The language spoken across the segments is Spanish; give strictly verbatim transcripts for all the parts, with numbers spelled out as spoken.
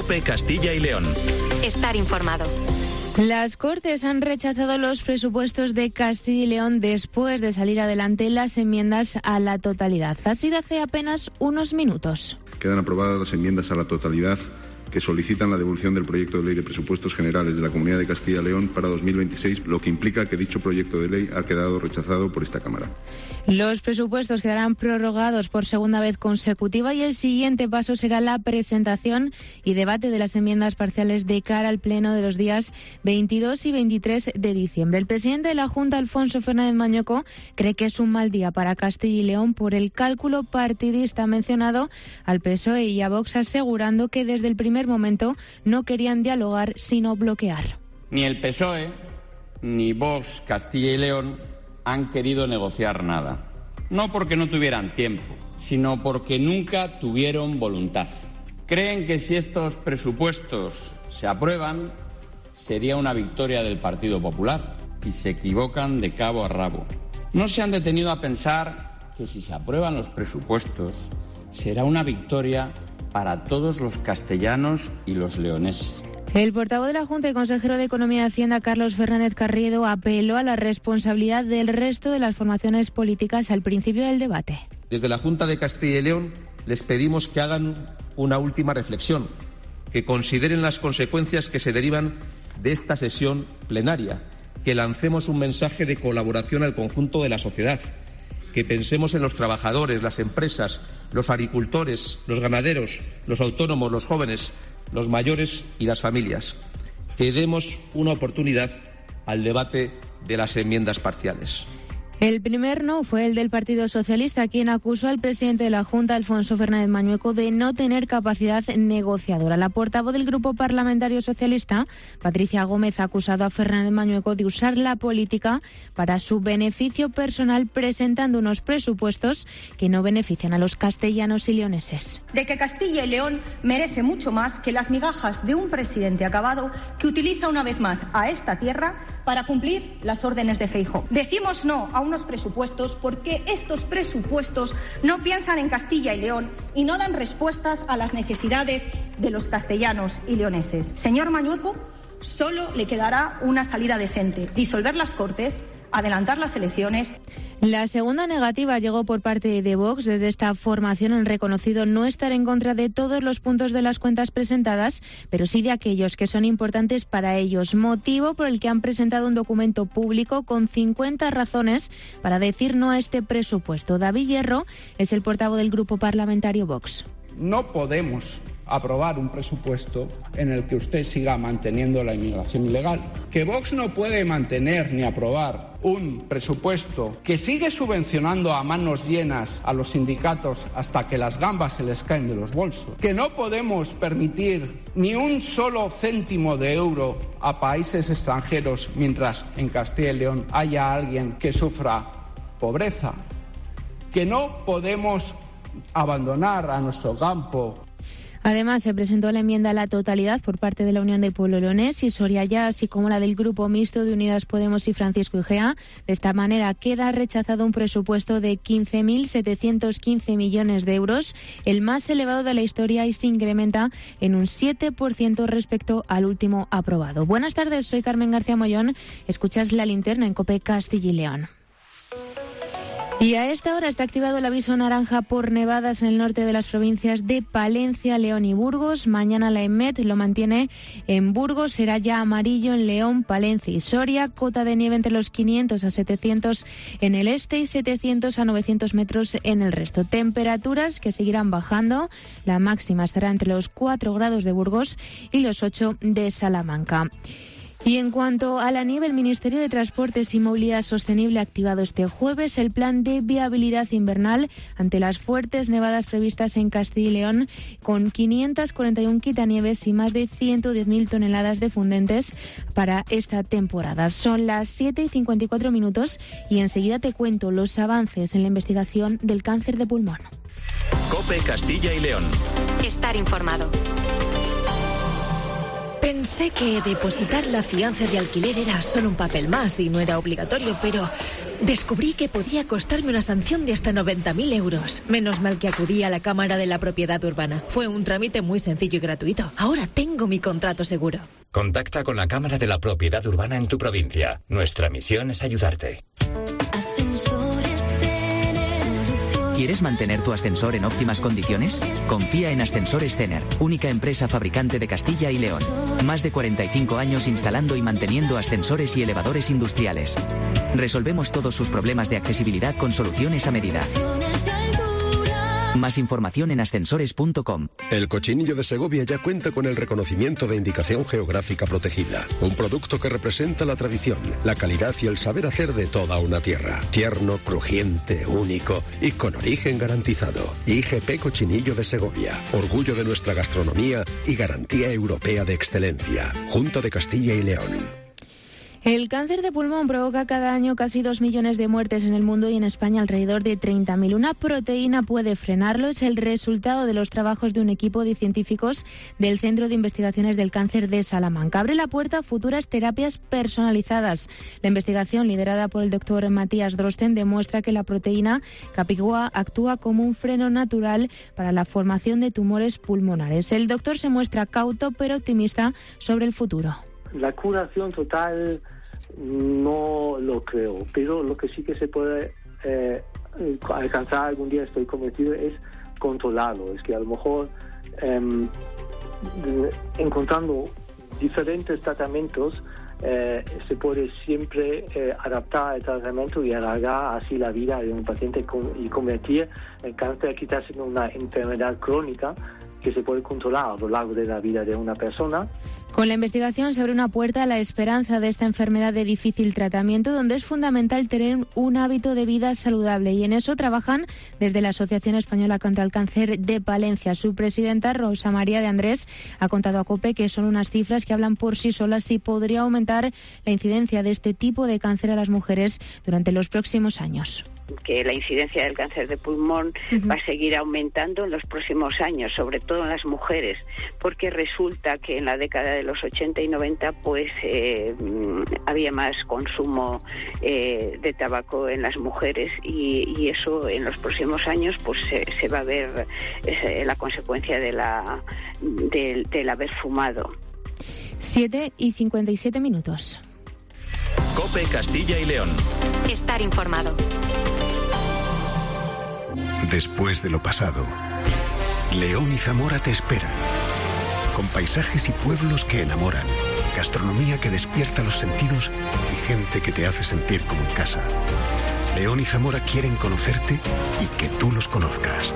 COPE Castilla y León. Estar informado. Las Cortes han rechazado los presupuestos de Castilla y León después de salir adelante las enmiendas a la totalidad. Ha sido hace apenas unos minutos. Quedan aprobadas las enmiendas a la totalidad que solicitan la devolución del proyecto de ley de presupuestos generales de la Comunidad de Castilla y León para dos mil veintiséis, lo que implica que dicho proyecto de ley ha quedado rechazado por esta Cámara. Los presupuestos quedarán prorrogados por segunda vez consecutiva y el siguiente paso será la presentación y debate de las enmiendas parciales de cara al Pleno de los días veintidós y veintitrés de diciembre. El presidente de la Junta, Alfonso Fernández Mañueco, cree que es un mal día para Castilla y León por el cálculo partidista mencionado al P S O E y a Vox, asegurando que desde el primer momento no querían dialogar sino bloquear. Ni el P S O E ni Vox Castilla y León han querido negociar nada. No porque no tuvieran tiempo, sino porque nunca tuvieron voluntad. Creen que si estos presupuestos se aprueban, sería una victoria del Partido Popular, y se equivocan de cabo a rabo. No se han detenido a pensar que si se aprueban los presupuestos, será una victoria para todos los castellanos y los leoneses. El portavoz de la Junta y consejero de Economía y Hacienda, Carlos Fernández Carriedo, apeló a la responsabilidad del resto de las formaciones políticas al principio del debate. Desde la Junta de Castilla y León les pedimos que hagan una última reflexión, que consideren las consecuencias que se derivan de esta sesión plenaria, que lancemos un mensaje de colaboración al conjunto de la sociedad, que pensemos en los trabajadores, las empresas, los agricultores, los ganaderos, los autónomos, los jóvenes, los mayores y las familias, que demos una oportunidad al debate de las enmiendas parciales. El primer no fue el del Partido Socialista, quien acusó al presidente de la Junta, Alfonso Fernández Mañueco, de no tener capacidad negociadora. La portavoz del Grupo Parlamentario Socialista, Patricia Gómez, ha acusado a Fernández Mañueco de usar la política para su beneficio personal, presentando unos presupuestos que no benefician a los castellanos y leoneses. De que Castilla y León merece mucho más que las migajas de un presidente acabado que utiliza una vez más a esta tierra para cumplir las órdenes de Feijóo. Decimos no a unos presupuestos porque estos presupuestos no piensan en Castilla y León y no dan respuestas a las necesidades de los castellanos y leoneses. Señor Mañueco, solo le quedará una salida decente: disolver las Cortes, adelantar las elecciones. La segunda negativa llegó por parte de Vox. Desde esta formación han reconocido no estar en contra de todos los puntos de las cuentas presentadas, pero sí de aquellos que son importantes para ellos, motivo por el que han presentado un documento público con cincuenta razones para decir no a este presupuesto. David Hierro es el portavoz del Grupo Parlamentario Vox. No podemos aprobar un presupuesto en el que usted siga manteniendo la inmigración ilegal. Que Vox no puede mantener ni aprobar un presupuesto que sigue subvencionando a manos llenas a los sindicatos hasta que las gambas se les caen de los bolsos. Que no podemos permitir ni un solo céntimo de euro a países extranjeros mientras en Castilla y León haya alguien que sufra pobreza. Que no podemos abandonar a nuestro campo. Además, se presentó la enmienda a la totalidad por parte de la Unión del Pueblo Leonés y Soria Ya, así como la del Grupo Mixto de Unidas Podemos y Francisco Igea. De esta manera queda rechazado un presupuesto de quince mil setecientos quince millones de euros, el más elevado de la historia, y se incrementa en un siete por ciento respecto al último aprobado. Buenas tardes, soy Carmen García Mollón. Escuchas La Linterna en COPE Castilla y León. Y a esta hora está activado el aviso naranja por nevadas en el norte de las provincias de Palencia, León y Burgos. Mañana la EMET lo mantiene en Burgos, será ya amarillo en León, Palencia y Soria. Cota de nieve entre los quinientos a setecientos en el este y setecientos a novecientos metros en el resto. Temperaturas que seguirán bajando. La máxima estará entre los cuatro grados de Burgos y los ocho de Salamanca. Y en cuanto a la nieve, el Ministerio de Transportes y Movilidad Sostenible ha activado este jueves el plan de viabilidad invernal ante las fuertes nevadas previstas en Castilla y León, con quinientos cuarenta y uno quitanieves y más de ciento diez mil toneladas de fundentes para esta temporada. Son las siete y cincuenta y cuatro minutos y enseguida te cuento los avances en la investigación del cáncer de pulmón. COPE Castilla y León. Estar informado. Pensé que depositar la fianza de alquiler era solo un papel más y no era obligatorio, pero descubrí que podía costarme una sanción de hasta noventa mil euros. Menos mal que acudí a la Cámara de la Propiedad Urbana. Fue un trámite muy sencillo y gratuito. Ahora tengo mi contrato seguro. Contacta con la Cámara de la Propiedad Urbana en tu provincia. Nuestra misión es ayudarte. ¿Quieres mantener tu ascensor en óptimas condiciones? Confía en Ascensores Cener, única empresa fabricante de Castilla y León. Más de cuarenta y cinco años instalando y manteniendo ascensores y elevadores industriales. Resolvemos todos sus problemas de accesibilidad con soluciones a medida. Más información en ascensores punto com. El cochinillo de Segovia ya cuenta con el reconocimiento de indicación geográfica protegida. Un producto que representa la tradición, la calidad y el saber hacer de toda una tierra. Tierno, crujiente, único y con origen garantizado. I G P Cochinillo de Segovia. Orgullo de nuestra gastronomía y garantía europea de excelencia. Junta de Castilla y León. El cáncer de pulmón provoca cada año casi dos millones de muertes en el mundo y en España alrededor de treinta mil. Una proteína puede frenarlo. Es el resultado de los trabajos de un equipo de científicos del Centro de Investigaciones del Cáncer de Salamanca. Abre la puerta a futuras terapias personalizadas. La investigación, liderada por el doctor Matías Drosten, demuestra que la proteína Capicúa actúa como un freno natural para la formación de tumores pulmonares. El doctor se muestra cauto pero optimista sobre el futuro. La curación total no lo creo, pero lo que sí que se puede eh, alcanzar algún día, estoy convencido, es controlarlo. Es que a lo mejor eh, encontrando diferentes tratamientos eh, se puede siempre eh, adaptar el tratamiento y alargar así la vida de un paciente con, y convertir el cáncer quizás en una enfermedad crónica que se puede controlar a lo largo de la vida de una persona. Con la investigación se abre una puerta a la esperanza de esta enfermedad de difícil tratamiento, donde es fundamental tener un hábito de vida saludable, y en eso trabajan desde la Asociación Española contra el Cáncer de Palencia. Su presidenta, Rosa María de Andrés, ha contado a COPE que son unas cifras que hablan por sí solas y podría aumentar la incidencia de este tipo de cáncer a las mujeres durante los próximos años. Que la incidencia del cáncer de pulmón uh-huh. va a seguir aumentando en los próximos años, sobre todo en las mujeres, porque resulta que en la década de los ochenta y noventa pues eh, había más consumo eh, de tabaco en las mujeres y, y eso en los próximos años pues se, se va a ver eh, la consecuencia de la del, del haber fumado. siete y cincuenta y siete minutos. COPE Castilla y León. Estar informado. Después de lo pasado, León y Zamora te esperan. Con paisajes y pueblos que enamoran, gastronomía que despierta los sentidos y gente que te hace sentir como en casa. León y Zamora quieren conocerte y que tú los conozcas.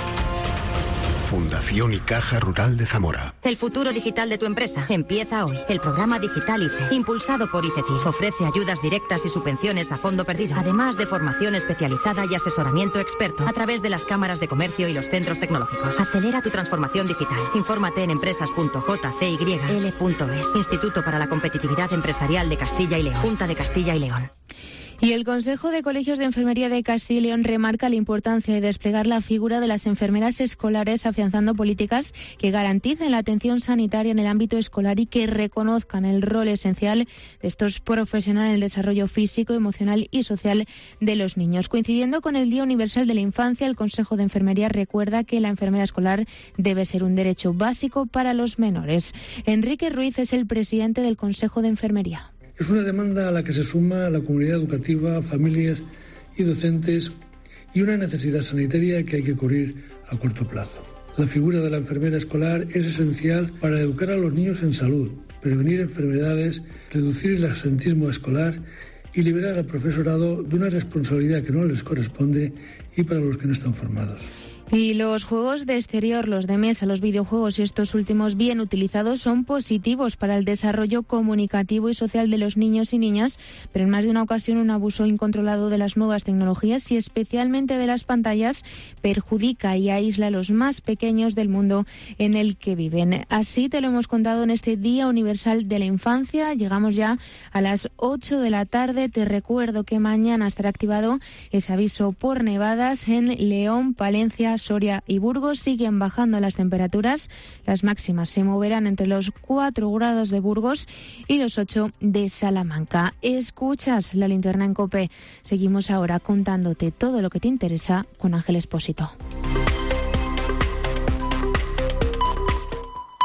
Fundación y Caja Rural de Zamora. El futuro digital de tu empresa empieza hoy. El programa Digital I C E, impulsado por ICECIL, ofrece ayudas directas y subvenciones a fondo perdido, además de formación especializada y asesoramiento experto a través de las cámaras de comercio y los centros tecnológicos. Acelera tu transformación digital. Infórmate en empresas punto j c y l punto es. Instituto para la Competitividad Empresarial de Castilla y León. Junta de Castilla y León. Y el Consejo de Colegios de Enfermería de Castilla y León remarca la importancia de desplegar la figura de las enfermeras escolares, afianzando políticas que garanticen la atención sanitaria en el ámbito escolar y que reconozcan el rol esencial de estos profesionales en el desarrollo físico, emocional y social de los niños. Coincidiendo con el Día Universal de la Infancia, el Consejo de Enfermería recuerda que la enfermera escolar debe ser un derecho básico para los menores. Enrique Ruiz es el presidente del Consejo de Enfermería. Es una demanda a la que se suma la comunidad educativa, familias y docentes y una necesidad sanitaria que hay que cubrir a corto plazo. La figura de la enfermera escolar es esencial para educar a los niños en salud, prevenir enfermedades, reducir el absentismo escolar y liberar al profesorado de una responsabilidad que no les corresponde y para los que no están formados. Y los juegos de exterior, los de mesa, los videojuegos y estos últimos bien utilizados son positivos para el desarrollo comunicativo y social de los niños y niñas, pero en más de una ocasión un abuso incontrolado de las nuevas tecnologías y especialmente de las pantallas perjudica y aísla a los más pequeños del mundo en el que viven. Así te lo hemos contado en este Día Universal de la Infancia. Llegamos ya a las ocho de la tarde. Te recuerdo que mañana estará activado ese aviso por nevadas en León, Palencia, Soria y Burgos siguen bajando las temperaturas. Las máximas se moverán entre los cuatro grados de Burgos y los ocho de Salamanca. Escuchas la Linterna en COPE. Seguimos ahora contándote todo lo que te interesa con Ángel Expósito.